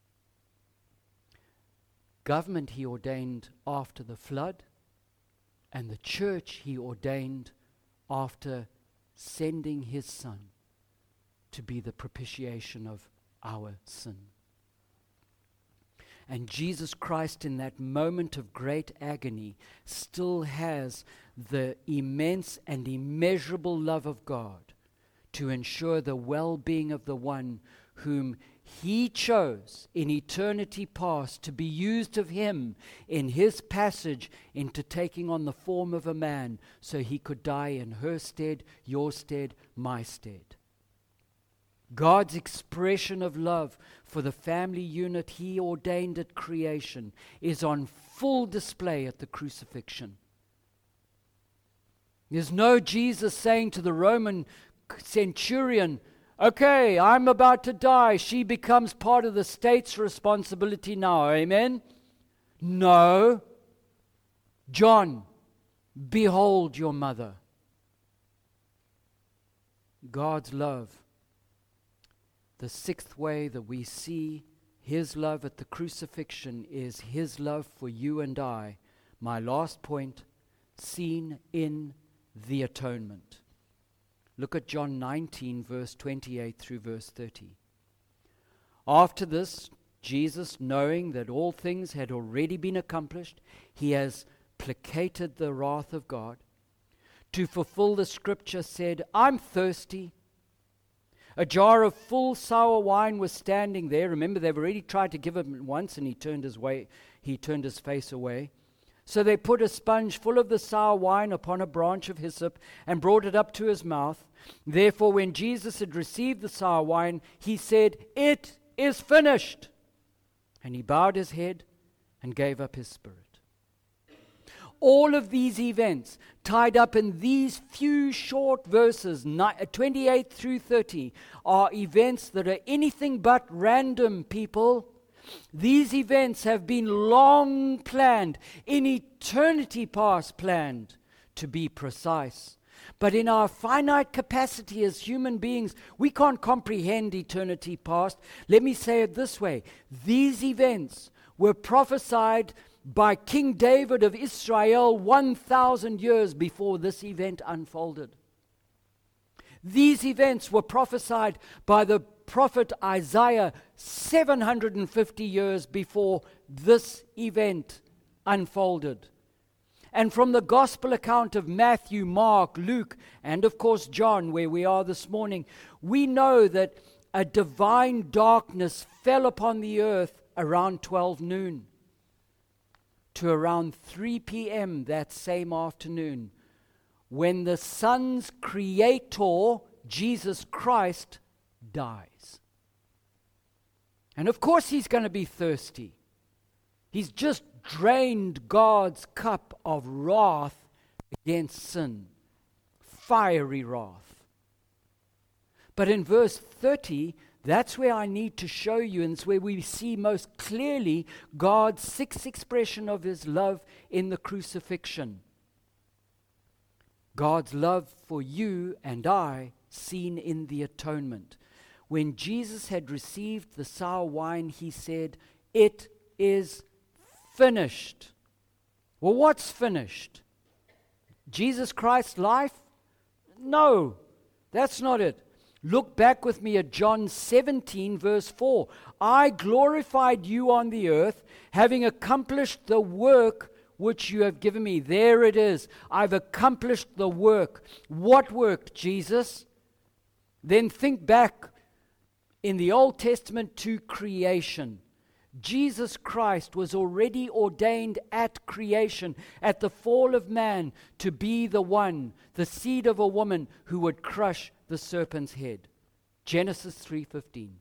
Government he ordained after the flood, and the church he ordained after sending his Son to be the propitiation of our sin. And Jesus Christ, in that moment of great agony, still has the immense and immeasurable love of God to ensure the well-being of the one whom he chose in eternity past to be used of him in his passage into taking on the form of a man so he could die in her stead, your stead, my stead. God's expression of love for the family unit he ordained at creation is on full display at the crucifixion. There's no Jesus saying to the Roman centurion, okay, I'm about to die. She becomes part of the state's responsibility now. Amen? No. John, behold your mother. God's love. The sixth way that we see his love at the crucifixion is his love for you and I. My last point, seen in the atonement. Look at John nineteen, verse twenty-eight through verse thirty. After this, Jesus, knowing that all things had already been accomplished, he has placated the wrath of God. To fulfill the scripture said, I'm thirsty. A jar of full sour wine was standing there. Remember, they've already tried to give him once, and he turned his way. He turned his face away. So they put a sponge full of the sour wine upon a branch of hyssop and brought it up to his mouth. Therefore, when Jesus had received the sour wine, he said, "It is finished." And he bowed his head and gave up his spirit. All of these events tied up in these few short verses, twenty-eight through thirty, are events that are anything but random, people. These events have been long planned, in eternity past planned, to be precise. But in our finite capacity as human beings, we can't comprehend eternity past. Let me say it this way. These events were prophesied by King David of Israel one thousand years before this event unfolded. These events were prophesied by the prophet Isaiah seven hundred fifty years before this event unfolded. And from the gospel account of Matthew, Mark, Luke, and of course John, where we are this morning, we know that a divine darkness fell upon the earth around twelve noon. To around three p.m. that same afternoon, when the Son's Creator, Jesus Christ, dies. And of course he's going to be thirsty. He's just drained God's cup of wrath against sin. Fiery wrath. But in verse thirty, that's where I need to show you, and it's where we see most clearly God's sixth expression of his love in the crucifixion. God's love for you and I seen in the atonement. When Jesus had received the sour wine, he said, "It is finished." Well, what's finished? Jesus Christ's life? No, that's not it. Look back with me at John seventeen, verse four. I glorified you on the earth, having accomplished the work which you have given me. There it is. I've accomplished the work. What work, Jesus? Then think back in the Old Testament to creation. Jesus Christ was already ordained at creation, at the fall of man, to be the one, the seed of a woman who would crush the serpent's head. Genesis three fifteen.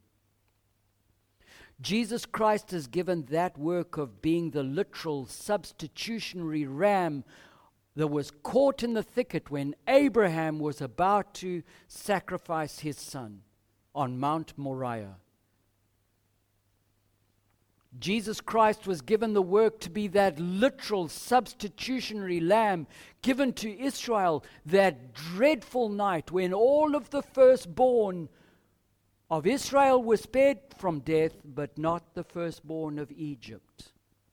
Jesus Christ has given that work of being the literal substitutionary ram that was caught in the thicket when Abraham was about to sacrifice his son on Mount Moriah. Jesus Christ was given the work to be that literal substitutionary lamb given to Israel that dreadful night when all of the firstborn of Israel were spared from death, but not the firstborn of Egypt.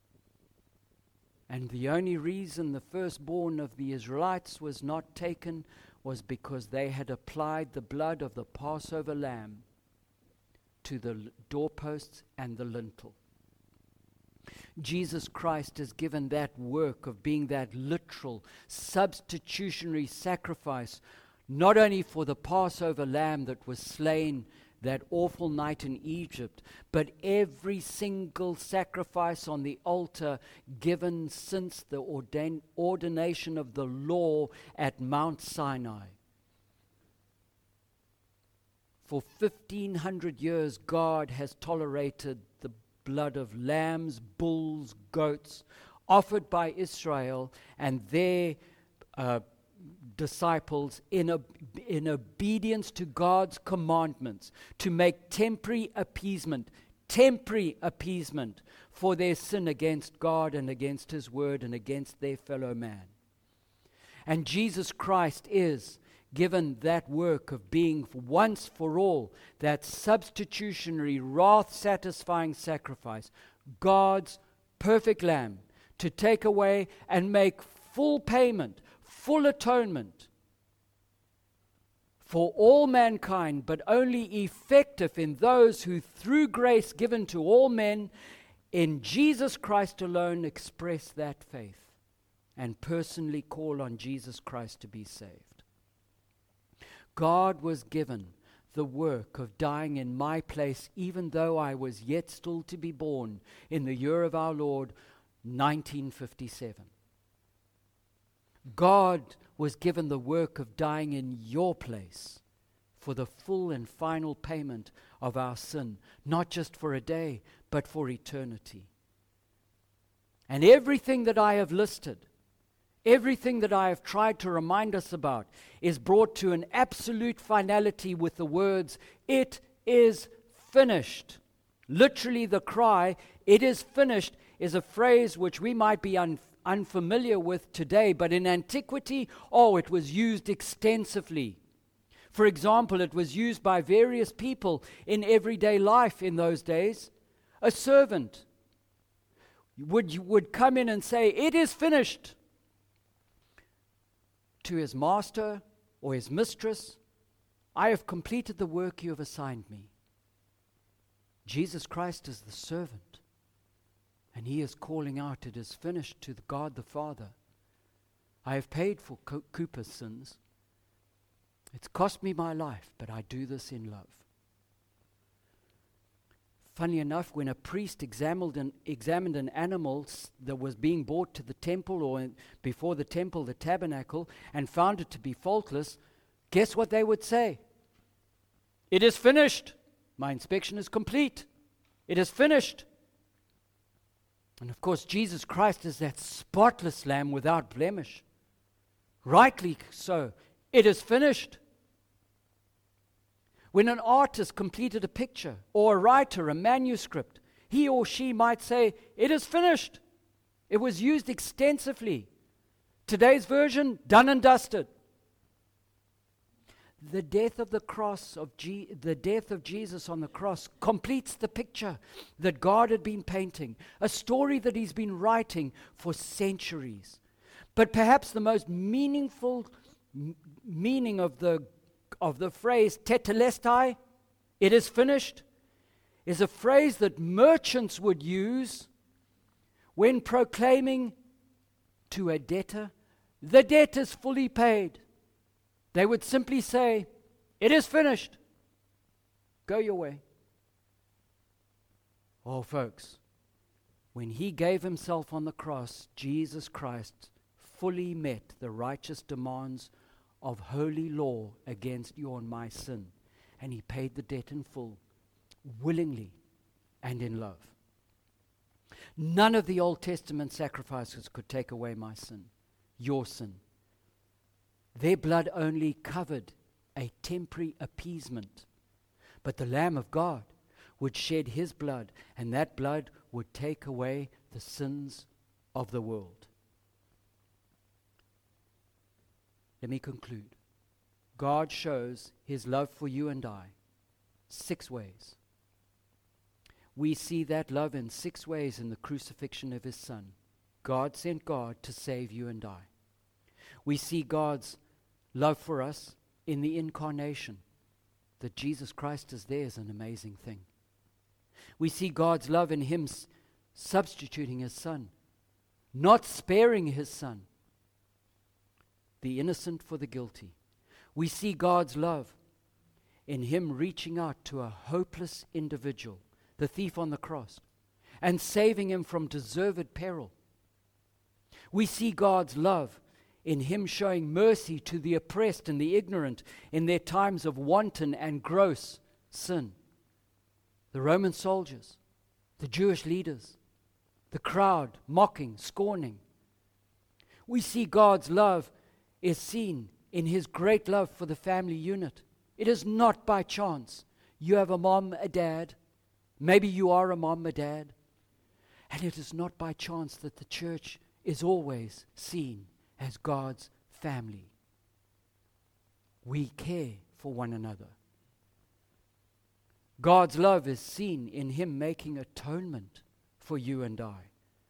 And the only reason the firstborn of the Israelites was not taken was because they had applied the blood of the Passover lamb to the doorposts and the lintel. Jesus Christ has given that work of being that literal substitutionary sacrifice, not only for the Passover lamb that was slain that awful night in Egypt, but every single sacrifice on the altar given since the ordain- ordination of the law at Mount Sinai. For fifteen hundred years, God has tolerated the blood of lambs, bulls, goats, offered by Israel and their uh, disciples in, ob- in obedience to God's commandments to make temporary appeasement, temporary appeasement for their sin against God and against His word and against their fellow man. And Jesus Christ is given that work of being once for all that substitutionary, wrath-satisfying sacrifice, God's perfect lamb, to take away and make full payment, full atonement for all mankind, but only effective in those who, through grace given to all men, in Jesus Christ alone express that faith and personally call on Jesus Christ to be saved. God was given the work of dying in my place, even though I was yet still to be born in the year of our Lord, nineteen fifty-seven. God was given the work of dying in your place for the full and final payment of our sin, not just for a day, but for eternity. And everything that I have listed, everything that I have tried to remind us about, is brought to an absolute finality with the words, "It is finished." Literally, the cry, "It is finished," is a phrase which we might be un- unfamiliar with today, but in antiquity, oh, it was used extensively. For example, it was used by various people in everyday life in those days. A servant would, would come in and say, "It is finished," to his master or his mistress. "I have completed the work you have assigned me." Jesus Christ is the servant, and He is calling out, "It is finished," to the God the Father. I have paid for Co- Cooper's sins. It's cost me my life, but I do this in love. Funny enough, when a priest examined an, examined an animal s- that was being brought to the temple or in, before the temple, the tabernacle, and found it to be faultless, guess what they would say? "It is finished. My inspection is complete. It is finished." And of course, Jesus Christ is that spotless lamb without blemish. Rightly so. It is finished. When an artist completed a picture, or a writer a manuscript, he or she might say, "It is finished." It was used extensively. Today's version, done and dusted. The death of the cross of G- the death of Jesus on the cross completes the picture that God had been painting, a story that He's been writing for centuries. But perhaps the most meaningful m- meaning of the of the phrase tetelestai, "it is finished," is a phrase that merchants would use when proclaiming to a debtor, "The debt is fully paid." They would simply say, "It is finished. Go your way." Oh, folks, when He gave Himself on the cross, Jesus Christ fully met the righteous demands of holy law against your and my sin. And He paid the debt in full, willingly and in love. None of the Old Testament sacrifices could take away my sin. your sin. Their blood only covered a temporary appeasement, but the Lamb of God would shed his blood, and that blood would take away the sins of the world. Let me conclude. God shows his love for you and I six ways. We see that love in six ways in the crucifixion of his Son. God sent God to save you and I. We see God's love for us in the incarnation. That Jesus Christ is there is an amazing thing. We see God's love in him s- substituting his Son, not sparing his Son, the innocent for the guilty. We see God's love in him reaching out to a hopeless individual, the thief on the cross, and saving him from deserved peril. We see God's love in him showing mercy to the oppressed and the ignorant in their times of wanton and gross sin. The Roman soldiers, the Jewish leaders, the crowd mocking, scorning. We see God's love is seen in his great love for the family unit. It is not by chance. You have a mom, a dad. Maybe you are a mom, a dad. And it is not by chance that the church is always seen as God's family. We care for one another. God's love is seen in him making atonement for you and I,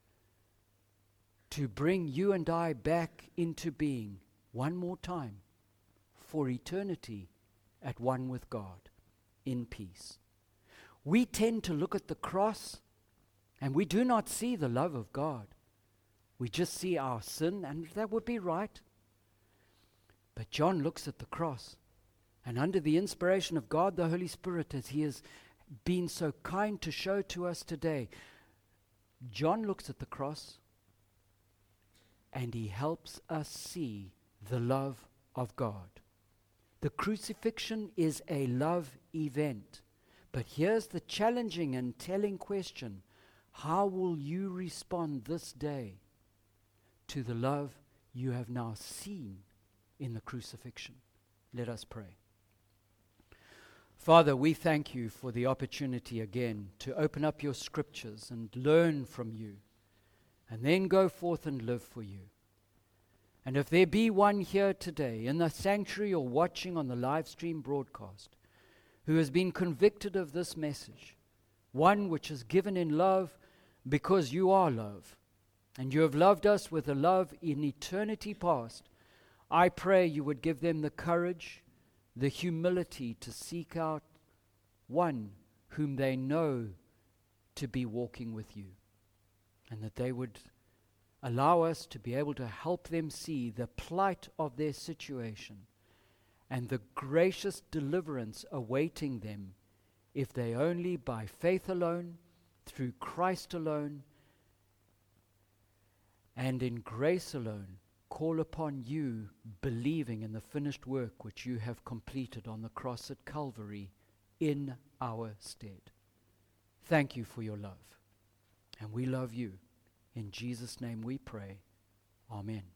to bring you and I back into being one more time for eternity at one with God in peace. We tend to look at the cross and we do not see the love of God. We just see our sin, and that would be right. But John looks at the cross, and under the inspiration of God the Holy Spirit, as he has been so kind to show to us today, John looks at the cross and he helps us see the love of God. The crucifixion is a love event. But here's the challenging and telling question. How will you respond this day to the love you have now seen in the crucifixion? Let us pray. Father, we thank you for the opportunity again to open up your scriptures and learn from you, and then go forth and live for you. And if there be one here today in the sanctuary or watching on the live stream broadcast who has been convicted of this message, one which is given in love because you are love, and you have loved us with a love in eternity past, I pray you would give them the courage, the humility to seek out one whom they know to be walking with you, and that they would allow us to be able to help them see the plight of their situation and the gracious deliverance awaiting them if they only by faith alone, through Christ alone, and in grace alone, call upon you, believing in the finished work which you have completed on the cross at Calvary in our stead. Thank you for your love, and we love you. In Jesus' name we pray. Amen.